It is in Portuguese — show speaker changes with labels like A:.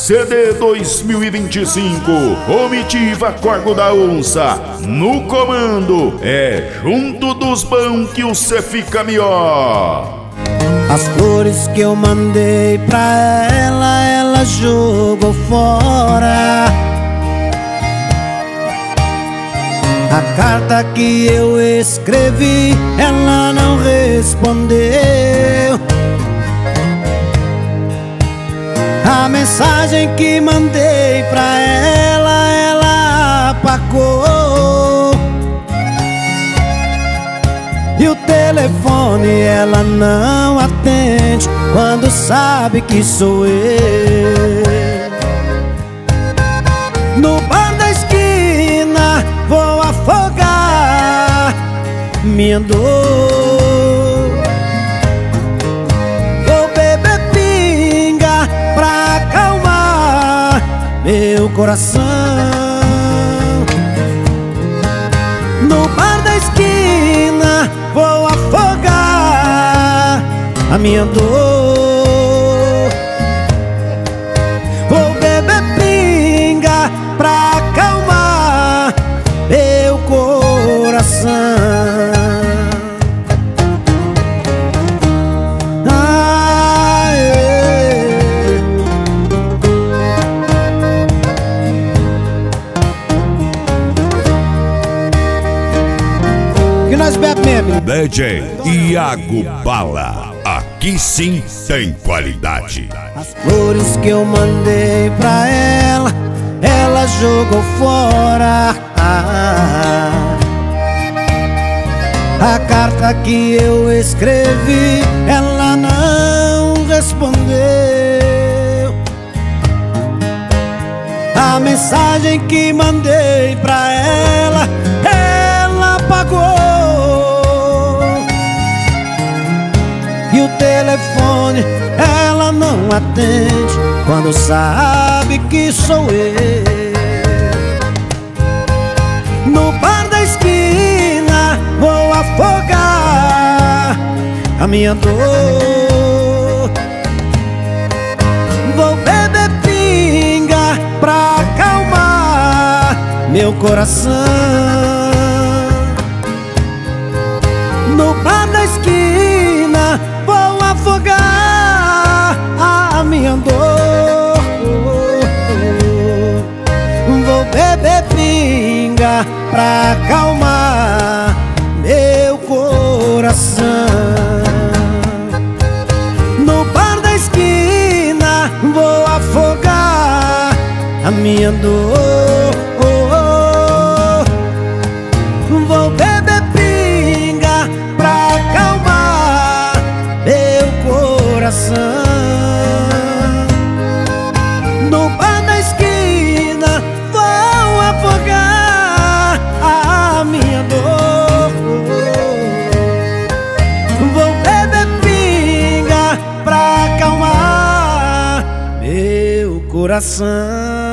A: CD 2025, Comitiva Corgo da Onça. No comando é junto dos bons que você fica melhor.
B: As flores que eu mandei pra ela, ela jogou fora. A carta que eu escrevi, ela não respondeu. A mensagem que mandei pra ela, ela apagou. E o telefone ela não atende quando sabe que sou eu. No bar da esquina vou afogar minha dor. Vou beber pinga pra acalmar meu coração. No bar da esquina vou afogar a minha dor. Vou beber pinga pra acalmar meu coração. Que nós bebemos mesmo.
A: DJ Iago Bala, aqui sim tem qualidade.
B: As flores que eu mandei pra ela, ela jogou fora. A carta que eu escrevi, ela não respondeu. A mensagem que mandei pra ela, ela apagou. E o telefone ela não atende quando sabe que sou eu. No bar da esquina vou afogar a minha dor. Vou beber pinga pra acalmar meu coração. No bar da esquina vou afogar a minha dor. Vou beber pinga pra acalmar meu coração. No bar da esquina vou afogar a minha dor. Vou beber pinga pra acalmar meu coração. No bar da esquina vou afogar a minha dor. Vou beber pinga pra acalmar meu coração.